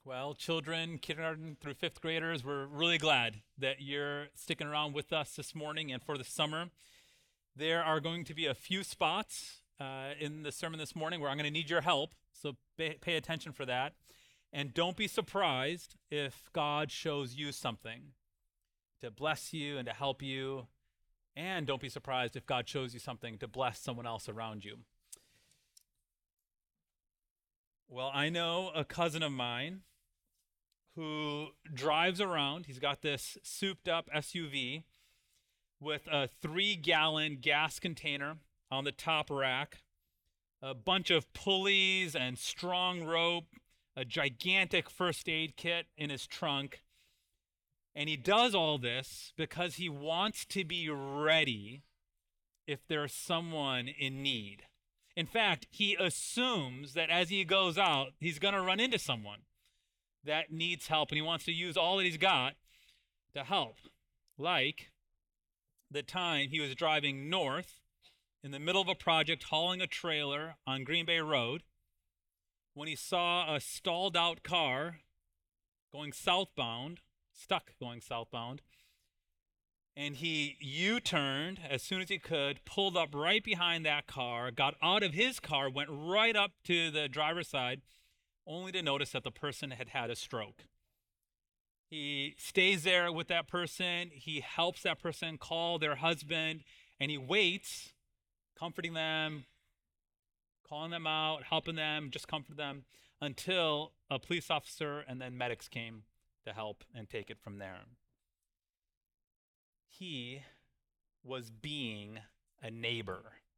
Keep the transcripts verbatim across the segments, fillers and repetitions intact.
Well, children, kindergarten through fifth graders, we're really glad that you're sticking around with us this morning and for the summer. There are going to be a few spots uh, in the sermon this morning where I'm going to need your help, so pay, pay attention for that. And don't be surprised if God shows you something to bless you and to help you. And don't be surprised if God shows you something to bless someone else around you. Well, I know a cousin of mine who drives around. He's got this souped up S U V with a three gallon gas container on the top rack, a bunch of pulleys and strong rope, a gigantic first aid kit in his trunk. And he does all this because he wants to be ready if there's someone in need. In fact, he assumes that as he goes out, he's going to run into someone that needs help, and he wants to use all that he's got to help. Like the time he was driving north in the middle of a project, hauling a trailer on Green Bay Road, when he saw a stalled out car going southbound, stuck going southbound, and he U-turned as soon as he could, pulled up right behind that car, got out of his car, went right up to the driver's side, only to notice that the person had had a stroke. He stays there with that person. He helps that person call their husband, and he waits, comforting them, calling them out, helping them, just comfort them, until a police officer and then medics came to help and take it from there. He was being a neighbor.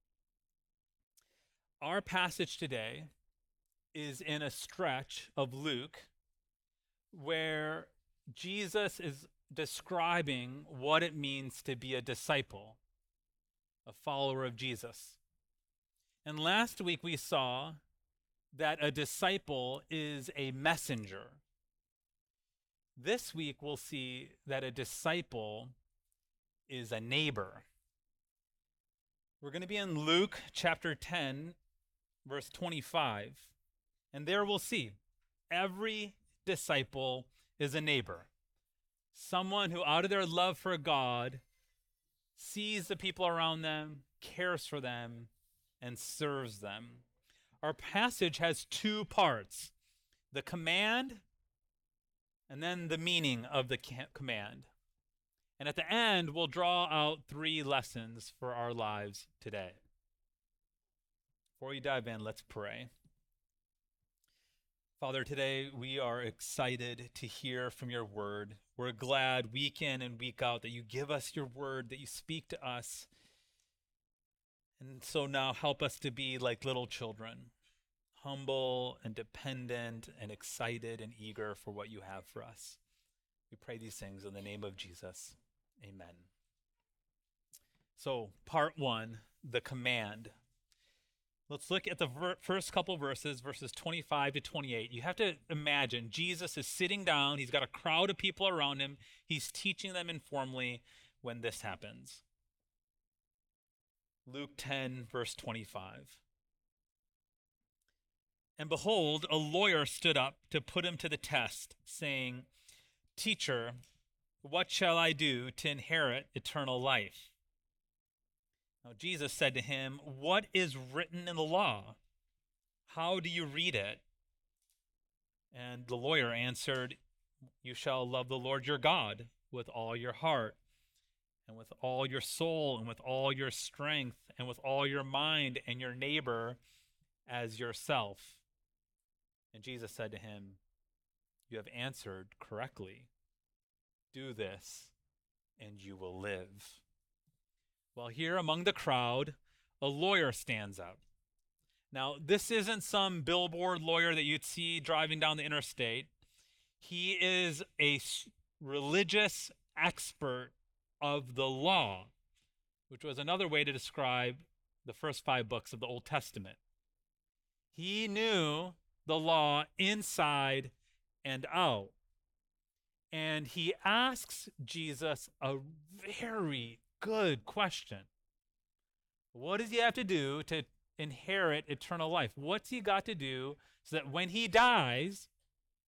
Our passage today is in a stretch of Luke where Jesus is describing what it means to be a disciple, a follower of Jesus. And last week we saw that a disciple is a messenger. This week we'll see that a disciple is a neighbor. We're going to be in Luke chapter ten, verse twenty-five. And there we'll see every disciple is a neighbor. Someone who, out of their love for God, sees the people around them, cares for them, and serves them. Our passage has two parts: the command and then the meaning of the command. And at the end, we'll draw out three lessons for our lives today. Before we dive in, let's pray. Father, today we are excited to hear from your word. We're glad week in and week out that you give us your word, that you speak to us. And so now help us to be like little children, humble and dependent and excited and eager for what you have for us. We pray these things in the name of Jesus. Amen. So, part one, the command. Let's look at the ver- first couple verses, verses twenty-five to twenty-eight. You have to imagine Jesus is sitting down. He's got a crowd of people around him. He's teaching them informally when this happens. Luke ten, verse twenty-five. And behold, a lawyer stood up to put him to the test, saying, "Teacher, what shall I do to inherit eternal life?" Now Jesus said to him, "What is written in the law? How do you read it?" And the lawyer answered, "You shall love the Lord your God with all your heart, and with all your soul, and with all your strength, and with all your mind, and your neighbor as yourself." And Jesus said to him, "You have answered correctly. Do this, and you will live." Well, here among the crowd, a lawyer stands up. Now, this isn't some billboard lawyer that you'd see driving down the interstate. He is a religious expert of the law, which was another way to describe the first five books of the Old Testament. He knew the law inside and out. And he asks Jesus a very good question. What does he have to do to inherit eternal life? What's he got to do so that when he dies,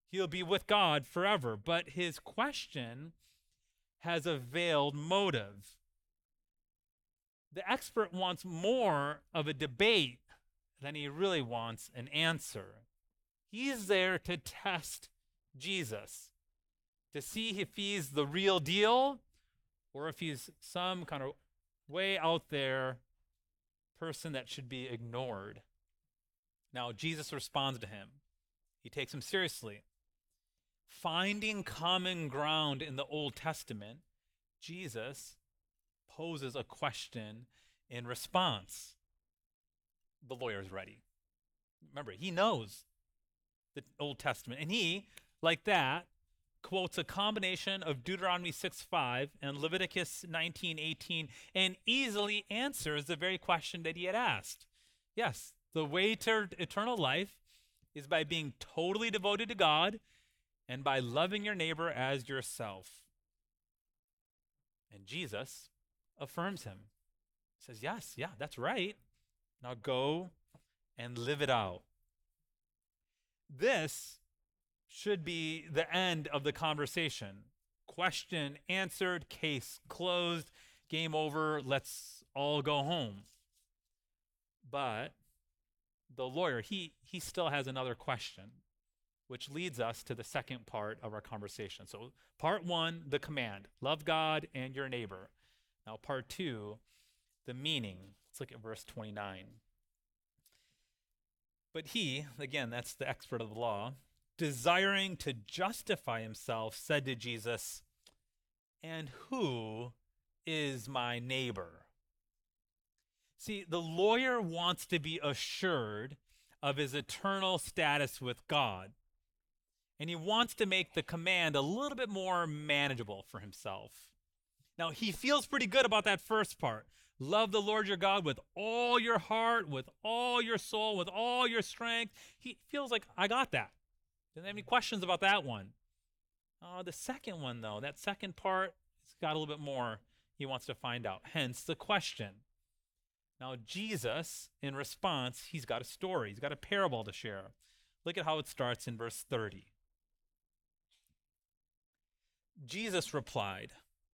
He'll be with God forever. But his question has a veiled motive. The expert wants more of a debate than he really wants an answer. He's there to test Jesus, to see if he's the real deal or if he's some kind of way out there person that should be ignored. Now, Jesus responds to him. He takes him seriously. Finding common ground in the Old Testament, Jesus poses a question in response. The lawyer's ready. Remember, he knows the Old Testament, and he, like that, quotes a combination of Deuteronomy six five and Leviticus nineteen eighteen and easily answers the very question that he had asked. Yes, the way to eternal life is by being totally devoted to God and by loving your neighbor as yourself. And Jesus affirms him. He says, yes, yeah, that's right. Now go and live it out. This should be the end of the conversation. Question answered, case closed, game over, let's all go home. But the lawyer, he, he still has another question, which leads us to the second part of our conversation. So part one, the command, love God and your neighbor. Now part two, the meaning. Let's look at verse twenty-nine. But he, again, that's the expert of the law, desiring to justify himself, said to Jesus, and who is my neighbor? See, the lawyer wants to be assured of his eternal status with God. And he wants to make the command a little bit more manageable for himself. Now, he feels pretty good about that first part. Love the Lord your God with all your heart, with all your soul, with all your strength. He feels like, I got that. Doesn't have any questions about that one. Uh, the second one, though, that second part, it's got a little bit more he wants to find out. Hence the question. Now, Jesus, in response, he's got a story. He's got a parable to share. Look at how it starts in verse thirty. Jesus replied,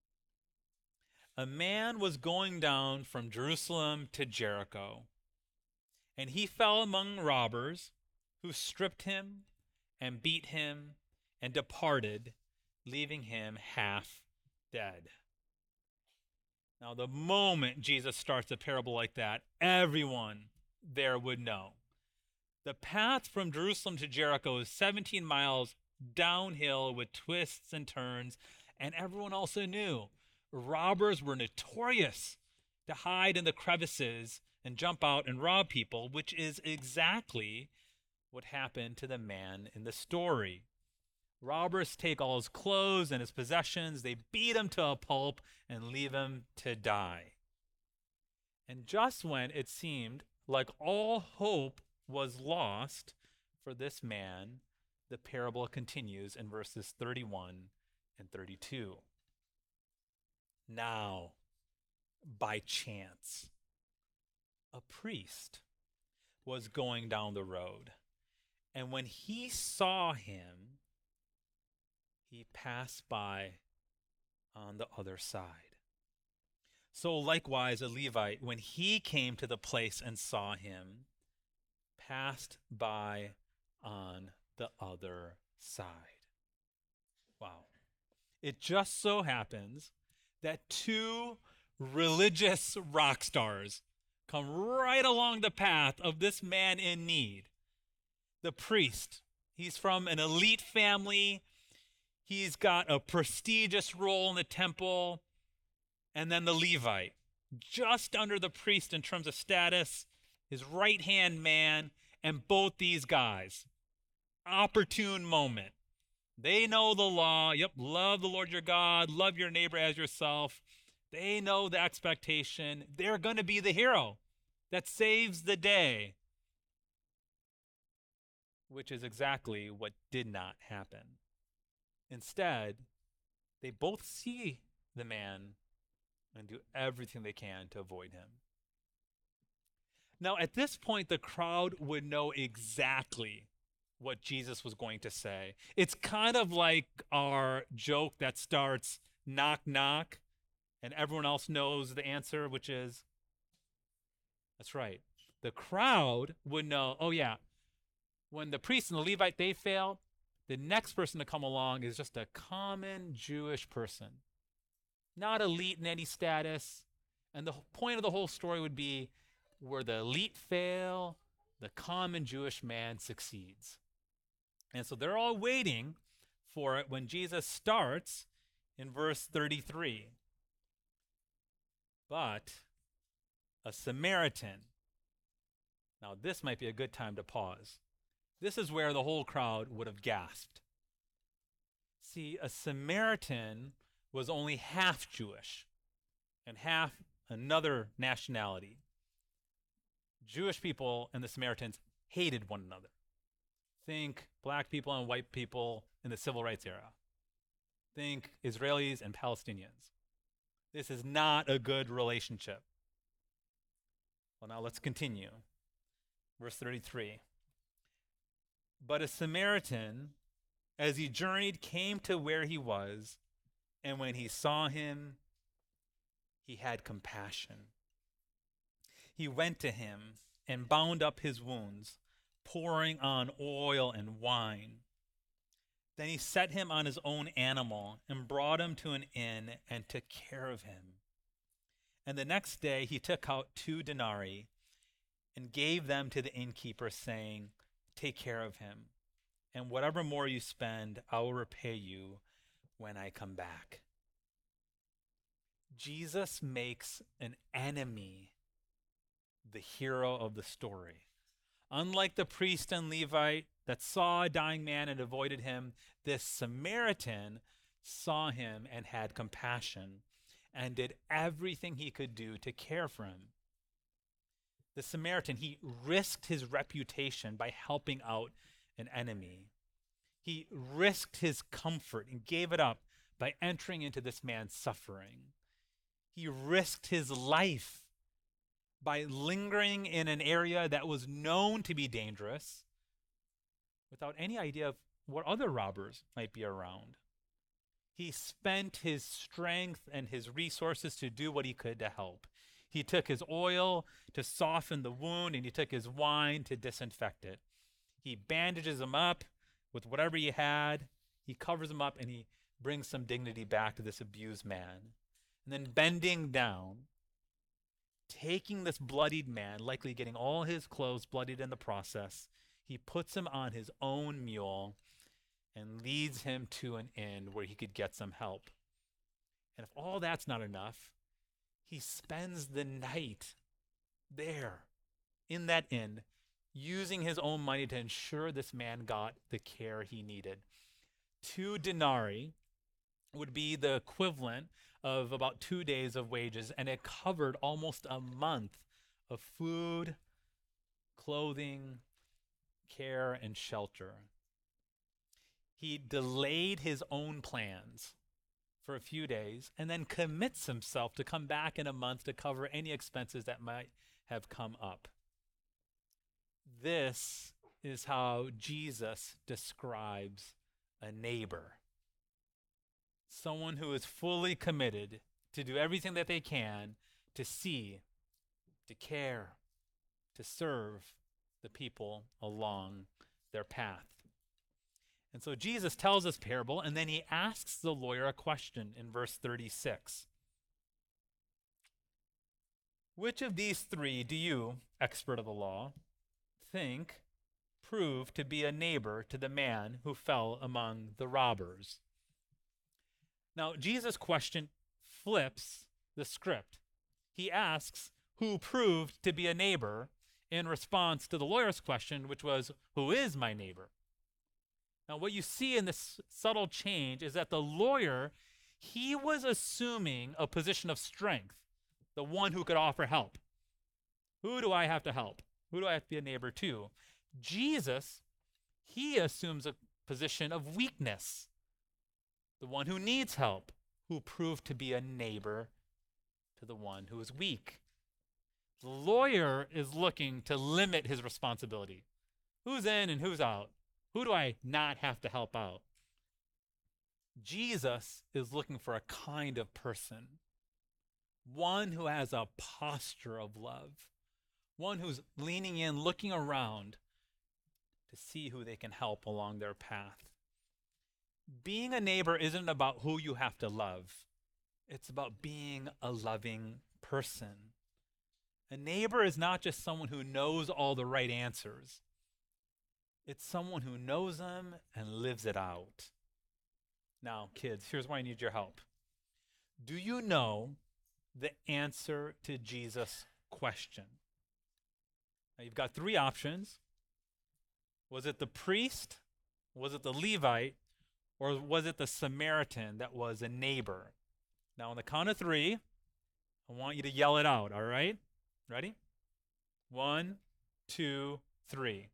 a man was going down from Jerusalem to Jericho, and he fell among robbers who stripped him and beat him and departed, leaving him half dead. Now, the moment Jesus starts a parable like that, everyone there would know. The path from Jerusalem to Jericho is seventeen miles downhill with twists and turns, and everyone also knew robbers were notorious to hide in the crevices and jump out and rob people, which is exactly what happened to the man in the story. Robbers take all his clothes and his possessions, they beat him to a pulp and leave him to die. And just when it seemed like all hope was lost for this man, the parable continues in verses thirty-one and thirty-two. Now, by chance, a priest was going down the road, and when he saw him, he passed by on the other side. So likewise, a Levite, when he came to the place and saw him, passed by on the other side. Wow. It just so happens that two religious rock stars come right along the path of this man in need. The priest, he's from an elite family. He's got a prestigious role in the temple. And then the Levite, just under the priest in terms of status, his right-hand man, and both these guys. Opportune moment. They know the law. Yep, love the Lord your God, love your neighbor as yourself. They know the expectation. They're going to be the hero that saves the day, which is exactly what did not happen. Instead, they both see the man and do everything they can to avoid him. Now, at this point, the crowd would know exactly what Jesus was going to say. It's kind of like our joke that starts knock, knock, and everyone else knows the answer, which is, that's right. The crowd would know, oh, yeah, when the priest and the Levite, they fail, the next person to come along is just a common Jewish person, not elite in any status. And the point of the whole story would be where the elite fail, the common Jewish man succeeds. And so they're all waiting for it when Jesus starts in verse thirty-three. But a Samaritan. Now, this might be a good time to pause. This is where the whole crowd would have gasped. See, a Samaritan was only half Jewish and half another nationality. Jewish people and the Samaritans hated one another. Think black people and white people in the civil rights era. Think Israelis and Palestinians. This is not a good relationship. Well, now let's continue. Verse thirty-three. But a Samaritan, as he journeyed, came to where he was, and when he saw him, he had compassion. He went to him and bound up his wounds, pouring on oil and wine. Then he set him on his own animal and brought him to an inn and took care of him. And the next day he took out two denarii and gave them to the innkeeper, saying, "Take care of him, and whatever more you spend, I will repay you when I come back." Jesus makes an enemy the hero of the story. Unlike the priest and Levite that saw a dying man and avoided him, this Samaritan saw him and had compassion and did everything he could do to care for him. The Samaritan, he risked his reputation by helping out an enemy. He risked his comfort and gave it up by entering into this man's suffering. He risked his life by lingering in an area that was known to be dangerous without any idea of what other robbers might be around. He spent his strength and his resources to do what he could to help. He took his oil to soften the wound, and he took his wine to disinfect it. He bandages him up with whatever he had. He covers him up, and he brings some dignity back to this abused man. And then bending down, taking this bloodied man, likely getting all his clothes bloodied in the process, he puts him on his own mule and leads him to an inn where he could get some help. And if all that's not enough, he spends the night there in that inn, using his own money to ensure this man got the care he needed. Two denarii would be the equivalent of about two days of wages, and it covered almost a month of food, clothing, care, and shelter. He delayed his own plans for a few days and then commits himself to come back in a month to cover any expenses that might have come up. This is how Jesus describes a neighbor. Someone who is fully committed to do everything that they can to see, to care, to serve the people along their path. And so Jesus tells this parable, and then he asks the lawyer a question in verse thirty-six. Which of these three do you, expert of the law, think proved to be a neighbor to the man who fell among the robbers? Now, Jesus' question flips the script. He asks who proved to be a neighbor in response to the lawyer's question, which was, who is my neighbor? Now, what you see in this subtle change is that the lawyer, he was assuming a position of strength, the one who could offer help. Who do I have to help? Who do I have to be a neighbor to? Jesus, he assumes a position of weakness, the one who needs help, who proved to be a neighbor to the one who is weak. The lawyer is looking to limit his responsibility. Who's in and who's out? Who do I not have to help out? Jesus is looking for a kind of person, one who has a posture of love, one who's leaning in, looking around to see who they can help along their path. Being a neighbor isn't about who you have to love. It's about being a loving person. A neighbor is not just someone who knows all the right answers. It's someone who knows them and lives it out. Now, kids, here's why I need your help. Do you know the answer to Jesus' question? Now, you've got three options. Was it the priest? Was it the Levite? Or was it the Samaritan that was a neighbor? Now, on the count of three, I want you to yell it out, all right? Ready? One, two, three.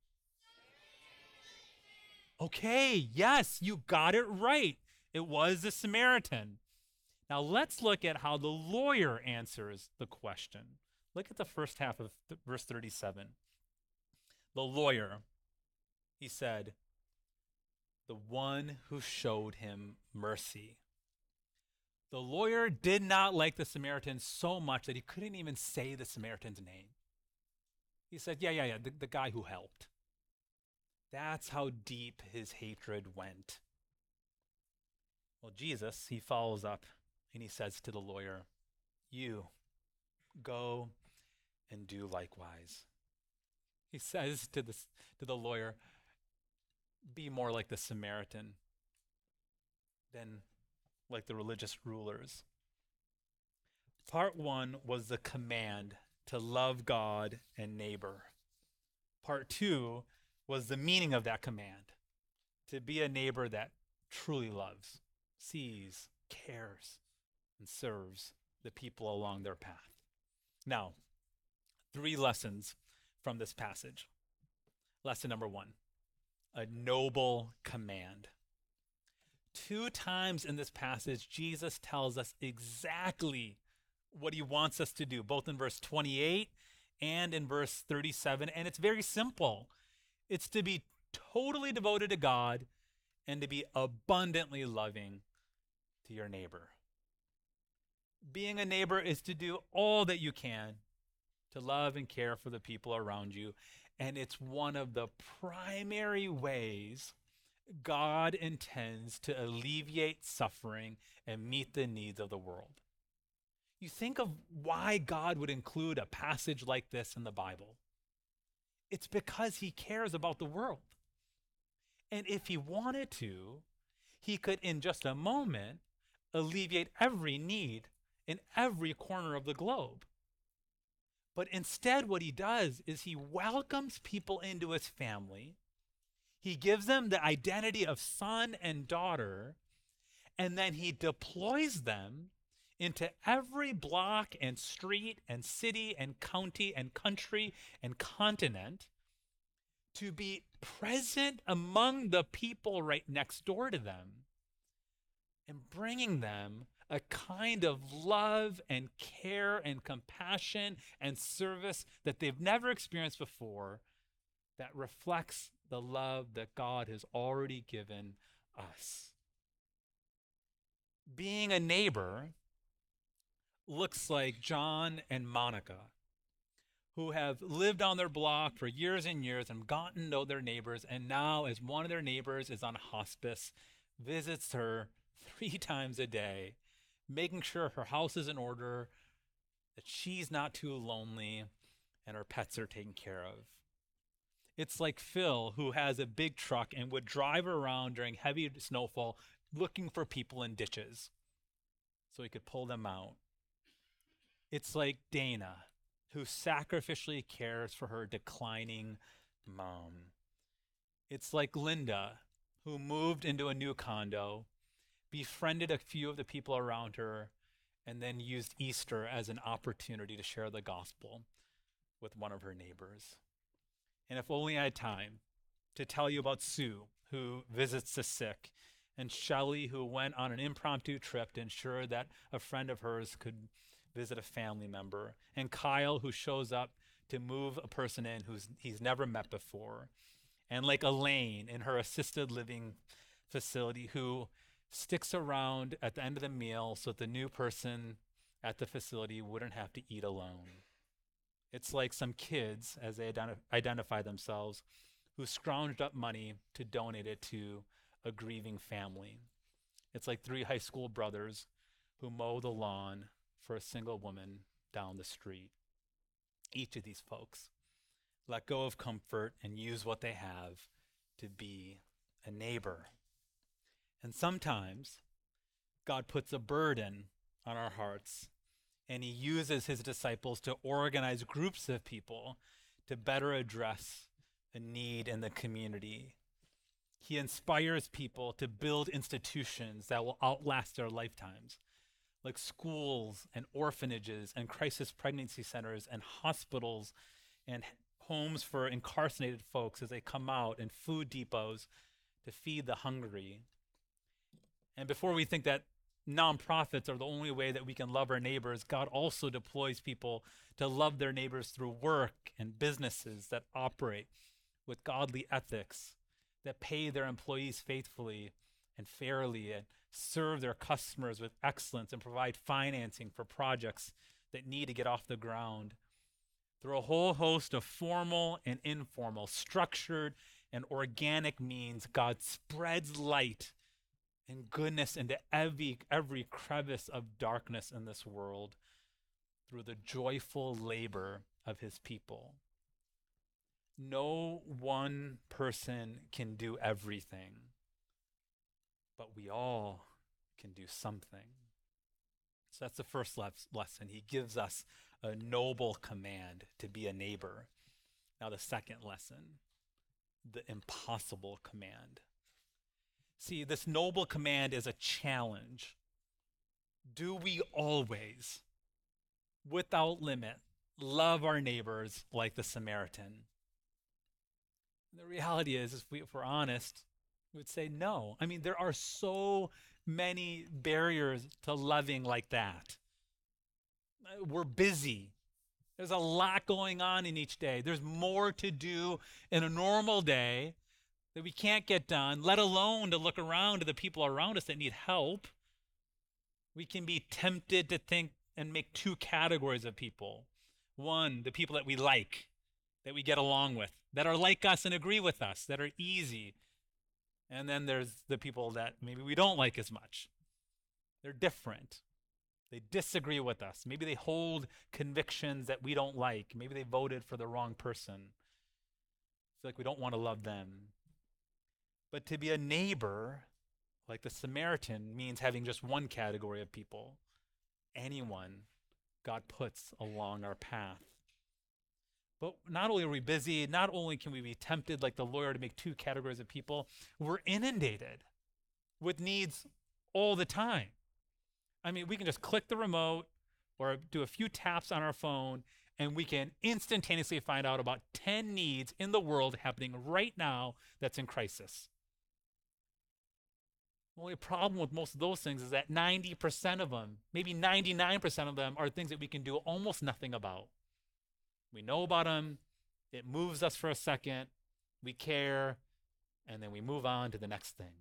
Okay, yes, you got it right. It was the Samaritan. Now, let's look at how the lawyer answers the question. Look at the first half of th- verse thirty-seven. The lawyer, he said, the one who showed him mercy. The lawyer did not like the Samaritan so much that he couldn't even say the Samaritan's name. He said, yeah, yeah, yeah, the, the guy who helped. That's how deep his hatred went. Well, Jesus, he follows up and he says to the lawyer, you go and do likewise. He says to the, to the lawyer, be more like the Samaritan than like the religious rulers. Part one was the command to love God and neighbor. Part two was the meaning of that command, to be a neighbor that truly loves, sees, cares, and serves the people along their path. Now, three lessons from this passage. Lesson number one, a noble command. Two times in this passage, Jesus tells us exactly what he wants us to do, both in verse twenty-eight and in verse thirty-seven. And it's very simple. It's to be totally devoted to God and to be abundantly loving to your neighbor. Being a neighbor is to do all that you can to love and care for the people around you. And it's one of the primary ways God intends to alleviate suffering and meet the needs of the world. You think of why God would include a passage like this in the Bible. It's because he cares about the world. And if he wanted to, he could, in just a moment, alleviate every need in every corner of the globe. But instead, what he does is he welcomes people into his family. He gives them the identity of son and daughter, and then he deploys them into every block and street and city and county and country and continent to be present among the people right next door to them and bringing them a kind of love and care and compassion and service that they've never experienced before, that reflects the love that God has already given us. Being a neighbor looks like John and Monica, who have lived on their block for years and years and gotten to know their neighbors, and now, as one of their neighbors is on hospice, visits her three times a day, making sure her house is in order, that she's not too lonely, and her pets are taken care of. It's like Phil, who has a big truck and would drive around during heavy snowfall looking for people in ditches so he could pull them out. It's like Dana, who sacrificially cares for her declining mom. It's like Linda, who moved into a new condo, befriended a few of the people around her, and then used Easter as an opportunity to share the gospel with one of her neighbors. And if only I had time to tell you about Sue, who visits the sick, and Shelley, who went on an impromptu trip to ensure that a friend of hers could visit a family member, and Kyle, who shows up to move a person in who he's never met before, and like Elaine in her assisted living facility who sticks around at the end of the meal so that the new person at the facility wouldn't have to eat alone. It's like some kids, as they identi- identify themselves, who scrounged up money to donate it to a grieving family. It's like three high school brothers who mow the lawn for a single woman down the street. Each of these folks let go of comfort and use what they have to be a neighbor. And sometimes God puts a burden on our hearts, and he uses his disciples to organize groups of people to better address a need in the community. He inspires people to build institutions that will outlast their lifetimes, like schools and orphanages and crisis pregnancy centers and hospitals and homes for incarcerated folks as they come out, and food depots to feed the hungry. And before we think that nonprofits are the only way that we can love our neighbors, God also deploys people to love their neighbors through work and businesses that operate with godly ethics, that pay their employees faithfully and fairly, and serve their customers with excellence, and provide financing for projects that need to get off the ground. Through a whole host of formal and informal, structured and organic means, God spreads light and goodness into every, every crevice of darkness in this world through the joyful labor of his people. No one person can do everything, but we all can do something. So that's the first lesson. He gives us a noble command to be a neighbor. Now the second lesson, the impossible command. See, this noble command is a challenge. Do we always, without limit, love our neighbors like the Samaritan? The reality is, if, we, if we're honest, we would say no. I mean, there are so many barriers to loving like that. We're busy. There's a lot going on in each day. There's more to do in a normal day that we can't get done, let alone to look around to the people around us that need help. We can be tempted to think and make two categories of people. One, the people that we like, that we get along with, that are like us and agree with us, that are easy. And then there's the people that maybe we don't like as much. They're different. They disagree with us. Maybe they hold convictions that we don't like. Maybe they voted for the wrong person. I feel like we don't want to love them. But to be a neighbor, like the Samaritan, means having just one category of people. Anyone God puts along our path. But not only are we busy, not only can we be tempted like the lawyer to make two categories of people, we're inundated with needs all the time. I mean, we can just click the remote or do a few taps on our phone, and we can instantaneously find out about ten needs in the world happening right now that's in crisis. The only problem with most of those things is that ninety percent of them, maybe ninety-nine percent of them, are things that we can do almost nothing about. We know about them, it moves us for a second, we care, and then we move on to the next thing.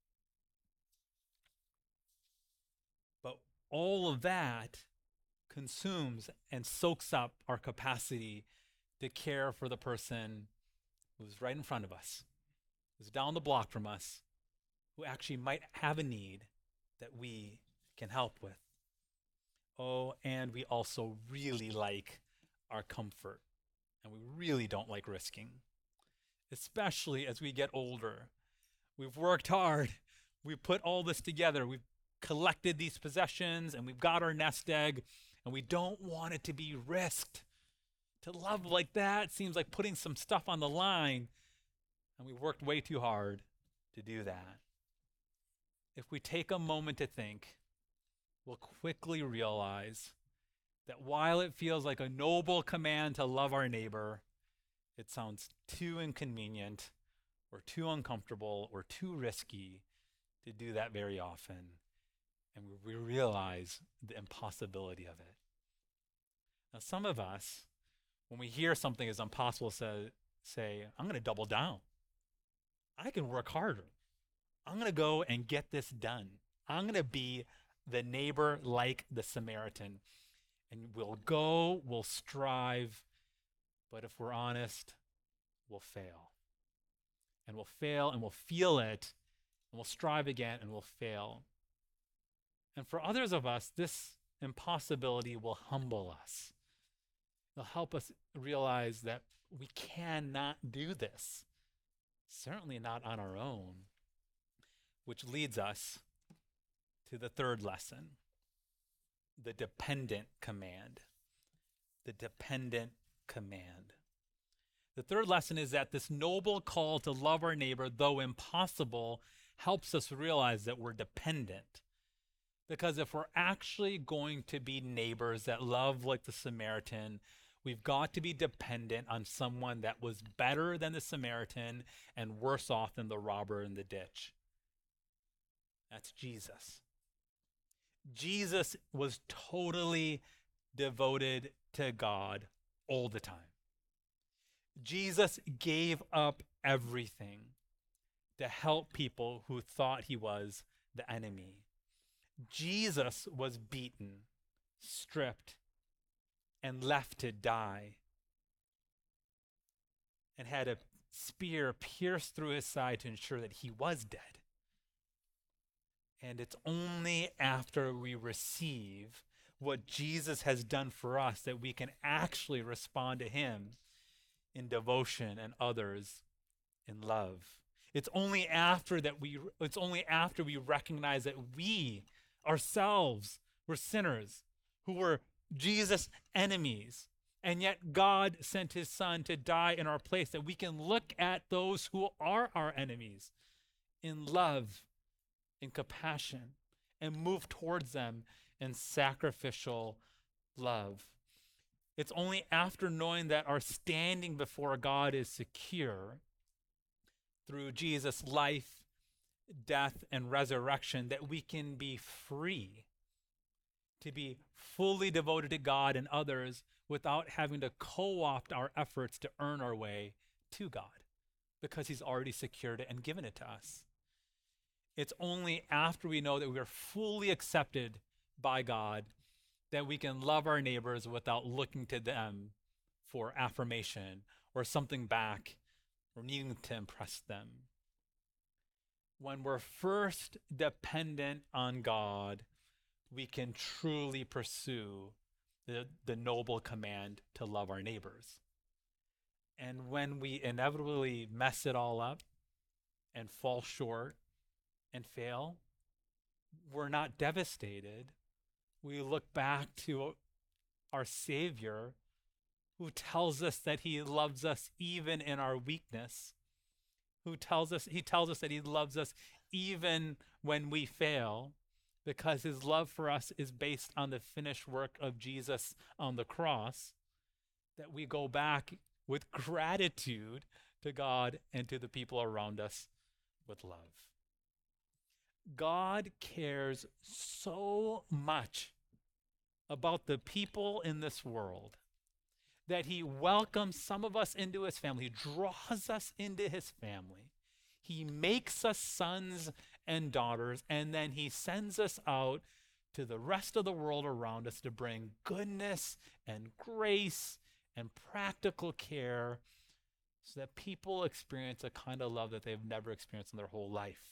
But all of that consumes and soaks up our capacity to care for the person who's right in front of us, who's down the block from us, who actually might have a need that we can help with. Oh, and we also really like our comfort, and we really don't like risking, especially as we get older. We've worked hard. We've put all this together. We've collected these possessions, and we've got our nest egg, and we don't want it to be risked. To love like that seems like putting some stuff on the line, and we've worked way too hard to do that. If we take a moment to think, we'll quickly realize that while it feels like a noble command to love our neighbor, it sounds too inconvenient or too uncomfortable or too risky to do that very often. And we realize the impossibility of it. Now, some of us, when we hear something is impossible, say, say I'm going to double down. I can work harder. I'm going to go and get this done. I'm going to be the neighbor like the Samaritan. And we'll go, we'll strive, but if we're honest, we'll fail. And we'll fail and we'll feel it, and we'll strive again and we'll fail. And for others of us, this impossibility will humble us. It'll help us realize that we cannot do this, certainly not on our own, which leads us to the third lesson, the dependent command. The dependent command. The third lesson is that this noble call to love our neighbor, though impossible, helps us realize that we're dependent. Because if we're actually going to be neighbors that love like the Samaritan, we've got to be dependent on someone that was better than the Samaritan and worse off than the robber in the ditch. That's Jesus. Jesus was totally devoted to God all the time. Jesus gave up everything to help people who thought he was the enemy. Jesus was beaten, stripped, and left to die, and had a spear pierced through his side to ensure that he was dead. And it's only after we receive what Jesus has done for us that we can actually respond to him in devotion and others in love. It's only after that we it's only after we recognize that we ourselves were sinners who were Jesus' enemies, and yet God sent his son to die in our place, that we can look at those who are our enemies in love, in compassion, and move towards them in sacrificial love. It's only after knowing that our standing before God is secure through Jesus' life, death, and resurrection that we can be free to be fully devoted to God and others without having to co-opt our efforts to earn our way to God, because he's already secured it and given it to us. It's only after we know that we are fully accepted by God that we can love our neighbors without looking to them for affirmation or something back or needing to impress them. When we're first dependent on God, we can truly pursue the, the noble command to love our neighbors. And when we inevitably mess it all up and fall short and fail, we're not devastated. We look back to our Savior, who tells us that he loves us even in our weakness, who tells us, he tells us that he loves us even when we fail, because his love for us is based on the finished work of Jesus on the cross, that we go back with gratitude to God and to the people around us with love. God cares so much about the people in this world that he welcomes some of us into his family. He draws us into his family. He makes us sons and daughters, and then he sends us out to the rest of the world around us to bring goodness and grace and practical care so that people experience a kind of love that they've never experienced in their whole life.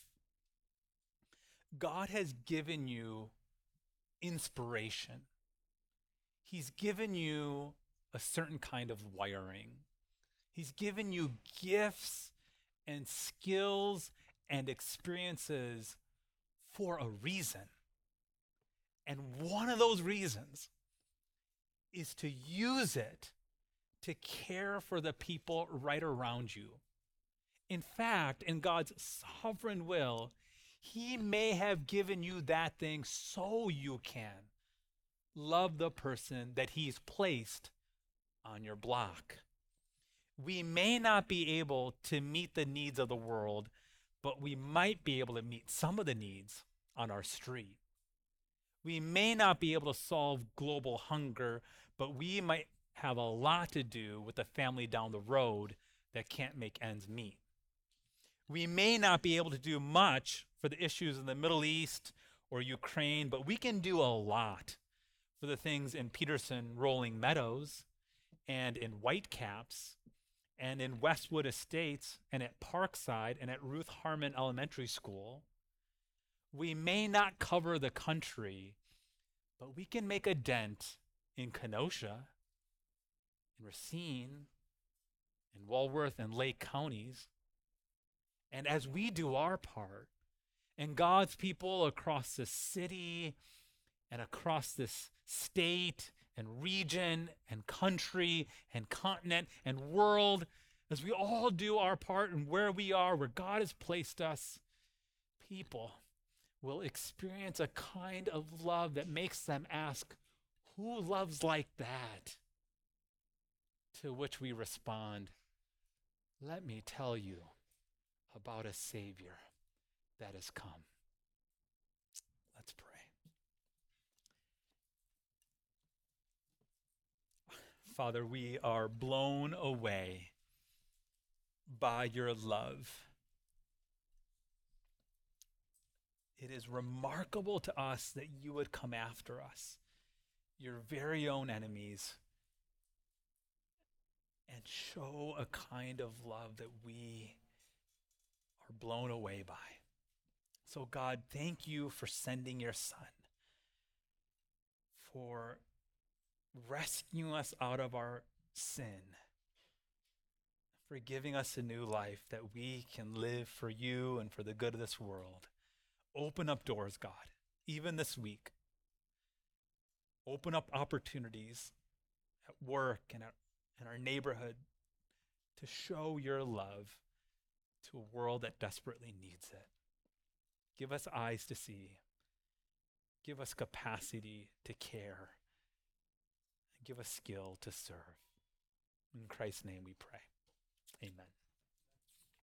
God has given you inspiration. He's given you a certain kind of wiring. He's given you gifts and skills and experiences for a reason. And one of those reasons is to use it to care for the people right around you. In fact, in God's sovereign will, he may have given you that thing so you can love the person that he's placed on your block. We may not be able to meet the needs of the world, but we might be able to meet some of the needs on our street. We may not be able to solve global hunger, but we might have a lot to do with the family down the road that can't make ends meet. We may not be able to do much for the issues in the Middle East or Ukraine, but we can do a lot for the things in Peterson Rolling Meadows and in Whitecaps and in Westwood Estates and at Parkside and at Ruth Harmon Elementary School. We may not cover the country, but we can make a dent in Kenosha, in Racine, in Walworth and Lake counties. And as we do our part, and God's people across the city and across this state and region and country and continent and world, as we all do our part and where we are, where God has placed us, people will experience a kind of love that makes them ask, who loves like that? To which we respond, let me tell you about a Savior that has come. Let's pray. Father, we are blown away by your love. It is remarkable to us that you would come after us, your very own enemies, and show a kind of love that we are blown away by. So God, thank you for sending your Son, for rescuing us out of our sin, for giving us a new life that we can live for you and for the good of this world. Open up doors, God, even this week. Open up opportunities at work and at, in our neighborhood to show your love to a world that desperately needs it. Give us eyes to see. Give us capacity to care. And give us skill to serve. In Christ's name we pray. Amen.